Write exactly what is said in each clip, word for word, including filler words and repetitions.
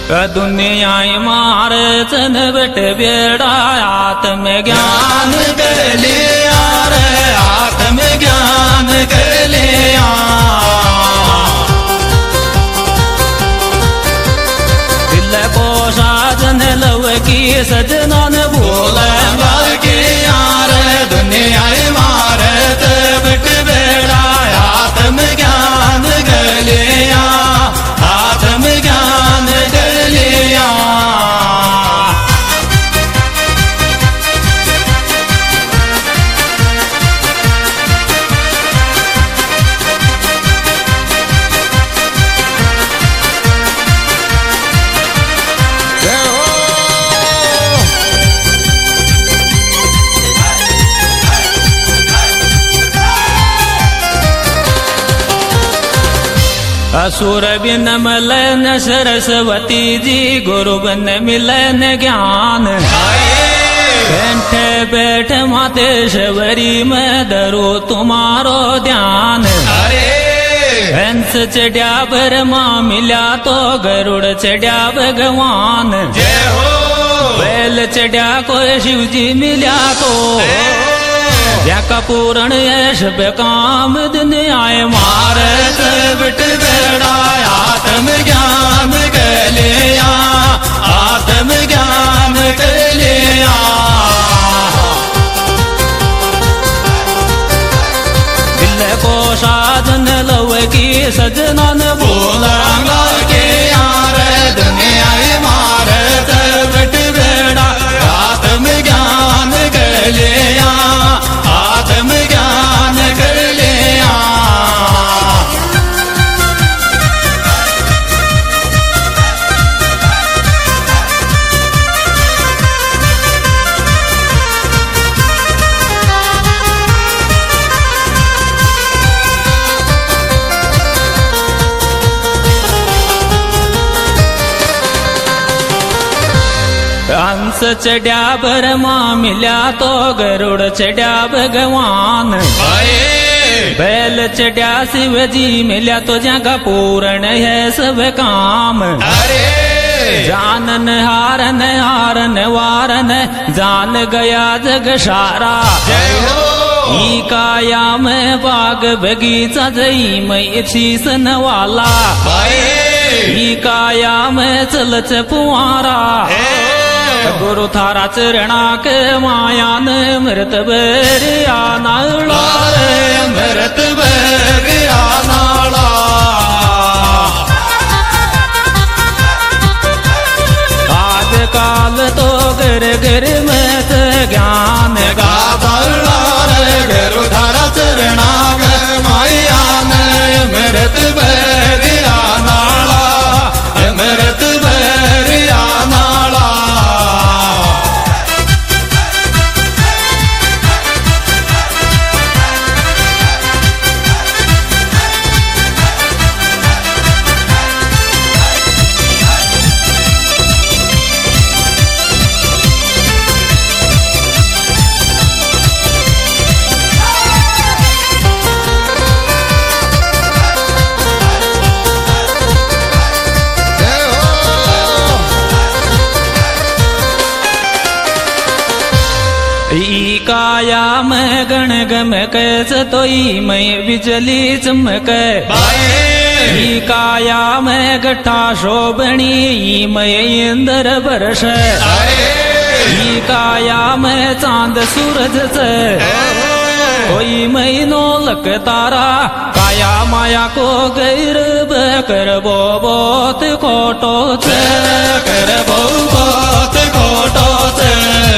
दुनिया मारे चन बट बेड़ा आत्म ज्ञान कर लिया रे आत्म ज्ञान कर लिया। दिल को साजन लव की सजना न भूले मर के यार दुनिया मारे चन बट बेड़ा आत्म ज्ञान कर लिया आत्म ज्ञान कर लिया। असुर बिन मलन सरस्वती जी गुरु बिन मिलन ज्ञान बैठे बैठ मातेश्वरी में धरो तुम्हारो ध्यान। हंस चढ़िया ब्रह्मा मिला तो गरुड़ चढ़िया भगवान जय हो। बैल चढ़िया को शिव जी मिला तो का पूर्ण यश काम दुनिया मारे बिट बेड़ा आत्म ज्ञान कर लिया आत्म ज्ञान कर लिया। दिल को साधन लव की सजना न बोला के यार दुनिया मारे बिट बेड़ा आत्म ज्ञान कर लिया आत्म ज्ञान कर लिया। हंस चढ़िया ब्रह्मा मिला तो गरुड़ चढ़िया भगवान बैल चढ़िया शिव जी मिला तो जगह पूर्ण है सब काम। अरे जानन हारन हारन वारन जान गया जग सारा ई काया में बाग बगीचा जई में शीसन वाला ई काया में चल चपुआरा गुरु थारा चरणा के मायान मृत बेरिया नाला रे मृत बेरिया नाला। आज काल तो गिर गिर में ज्ञान गाता रे गुरु थारा चरणा के मायान मृत बेरिया नाला मृत बेरिया नाला। ई काया में गण गम कैस तो ई में बिजली चमक ई काया में गठा शोभनी ई में इंद्र बरस ई काया में चांद सूरज से कोई महीनो लक तारा काया माया को गैर कर बो बहुत खोटो से कर बो बहुत खोटो से।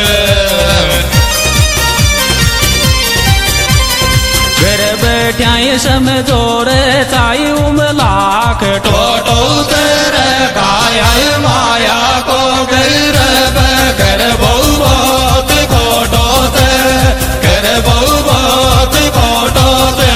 घर बैठा समझो रे चाई उमलाख टोटो तेरे काया माया को गैर कर बहु बहुत खोटो से कर बहु बहुत खोटो से।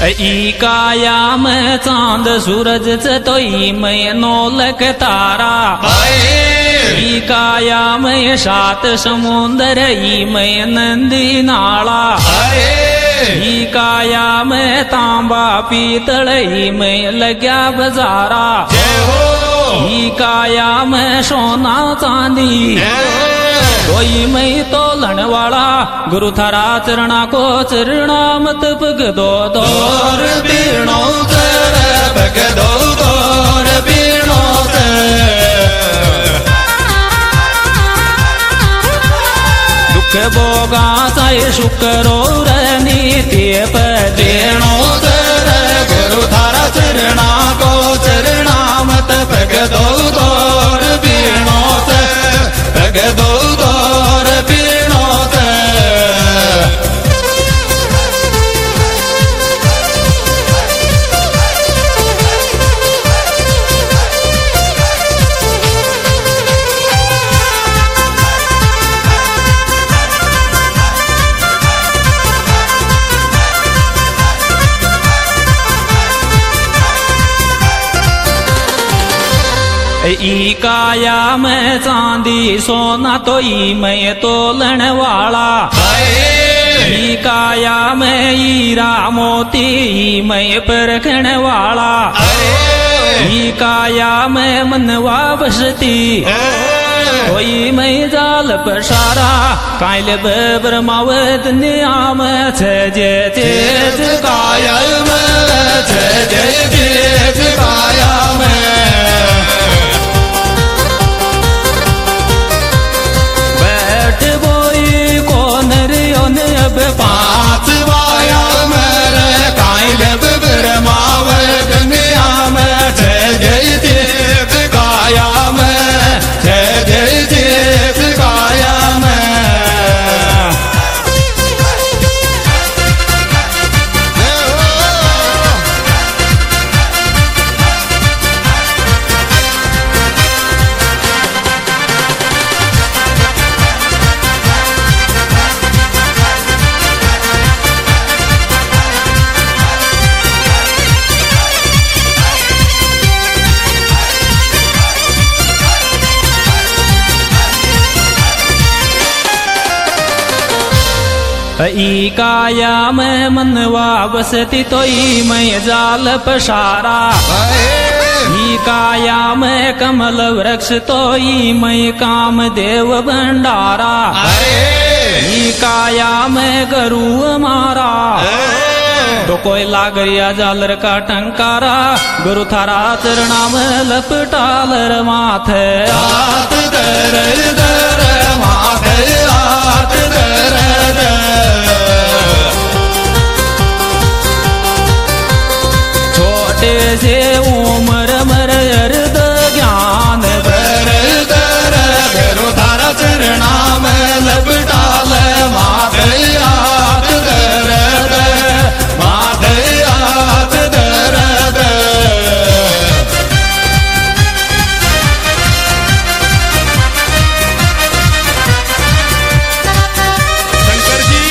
ई काया में चांद सूरज चतोई में नौलक तारा ई काया में सात समुंदर ई में नंदी नाला ई काया में तांबा पीतल ई में लग्या बजारा ई काया में सोना चांदी कोई मई तोलन वाला गुरु थारा चरणा को चरणा मत पग दो दौर पीणो कर पग दो दौर पीणो दुख भोगा चाहे शुक्रो नीति पीणो कर गुरु थारा चरणा को चरणा मत पग दो दौर पीणो पग दो दौर पीणो ई काया में चांदी सोना तो ई में तोलन वाला ई काया में हीरा मोती ई में परखण वाला ई काया में मनवा बसती कोई में जाल पसारा कायल ब्रह्मावत नियाम जय तेज काया में जय तेज काया में अब पांच वाया मेरे कायल ब्रह्मावत नियाम जय जय देव काया में जय जय देव काया में ई काया में मनवा बसती तो ई में जाल पसारा ई काया में कमल वृक्ष तो ई में काम देव भंडारा ई काया में गरु मारा तो कोई लागरिया जालर का टंकारा गुरु थारा चरणा में लपटालर माथे हाथ दर दर माथे हाथ दर छोटे से उम्र मर अर्ध ज्ञान बर दर गुरु थारा चरणा में लपटाल माथे हाथ दर माथे हाथ दर शंकर जी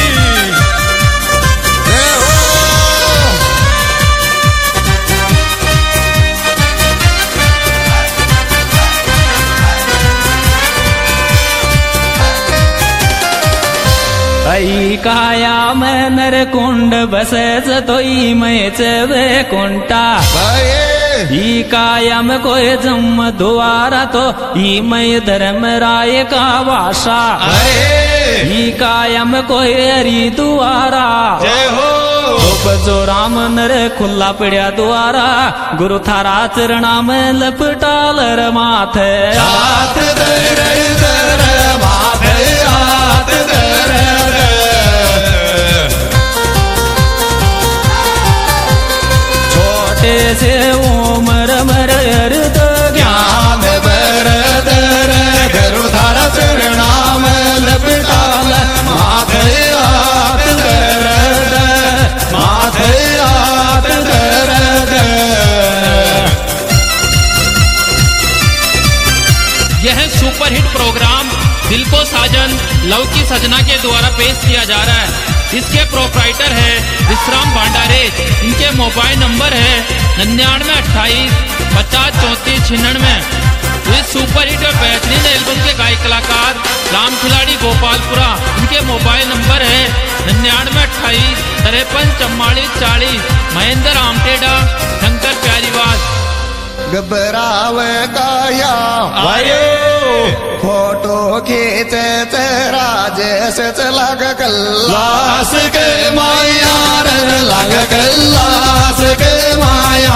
ई काया में नर कुंड बसे जतोई में चवे कुंटा ई काया में कोई जम द्वारा तो ई में धर्म राय का वासा ई काया में कोई हरी द्वारा जय हो जो राम नर खुला पड़ा द्वारा गुरु थारा चरणा में लपटालर माथे हाथ दर दर माथे हाथ दर छोटे से उमर मर अर्ध ज्ञान बर दर गुरु थारा चरणा में लपटाल माथे हाथ दर माथे हाथ दर यह सुपरहिट प्रोग्राम दिल को साजन लव की सजना के द्वारा पेश किया जा रहा है। इसके प्रोप्राइटर है विश्राम भंडारे। इनके मोबाइल नंबर है निन्यानवे अट्ठाईस पचास चौंतीस छिन्नवे। इस सुपर हिट और बेहतरीन एल्बम के गायक कलाकार राम खिलाड़ी गोपालपुरा। इनके मोबाइल नंबर है निन्यानवे अट्ठाईस तिरपन चौवालीस चालीस। महेंद्र आमटेडा शंकर प्यारीवाल। घबरावे काया फोटो खींचे राजेश लग गल्लास के माया लग गल्लास के माया।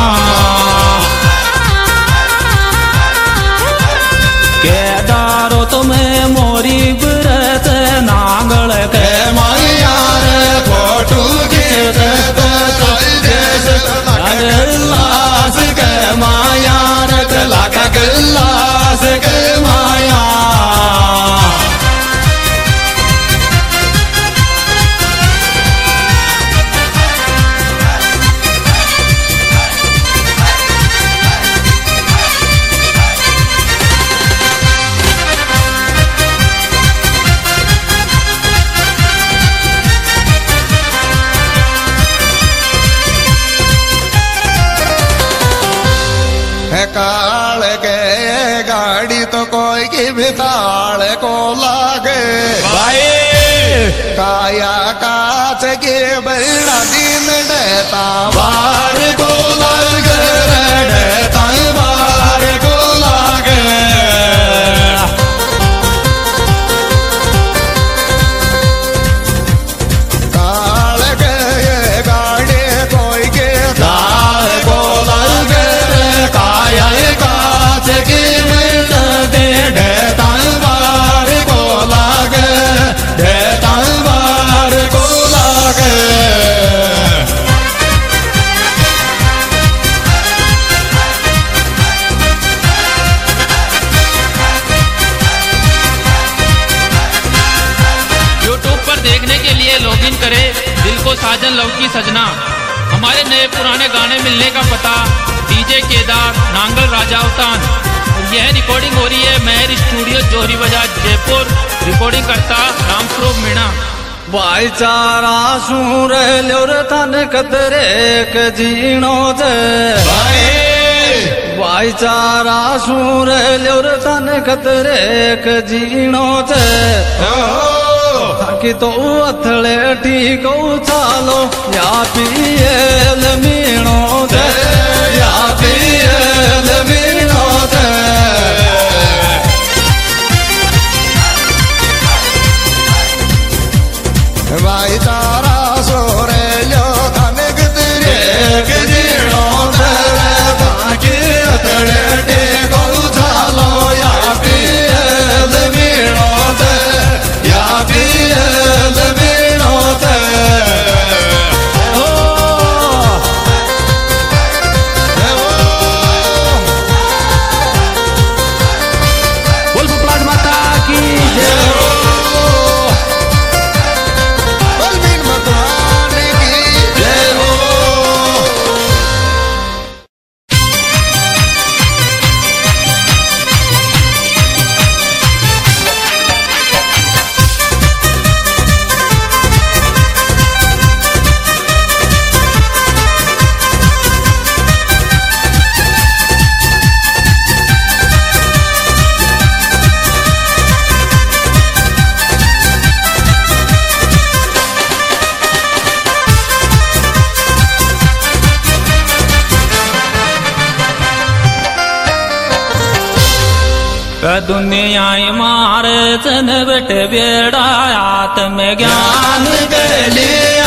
केदारो तुम्हें मोरी व्रत नांगल के माया फोटो खींचे राजेश लग गल्लास के माया लग गल्लास के माया। काल के गाड़ी तो कोई की भिताल को लागे भाई। काया काच के बड़ा दिन देता बार को लागे देता बार को लागे। काल के गाड़ी कोई के दाल को लागे काया काच की दे ढेता बार को लागे ढेता बार को लागे। यूट्यूब पर देखने के लिए लॉगिन करें दिल को साजन लव की सजना। हमारे नए पुराने गाने मिलने का पता डीजे केदार नांगल राजावतान। यह रिकॉर्डिंग हो रही है मेहर स्टूडियो जोहरी बाजार जयपुर। रिकॉर्डिंग करता रामस्वरूप मीणा। भाईचारा सूर ल्योर तन कतरे के जीणो जे भाईचारा सूर ल्योर तन कतरे के जीणो जे। कि तो अथले ठीक चालो या पियल मीणो जे या पियल मीणो जे। भाई तारा सोरे लो धन गतरे के जीणो जे ताकि अथले ठीक चालो या पियल मीणो जे या पियल मीणो जे। दुनिया मार चन बट बेड़ा आत्म ज्ञान के लिए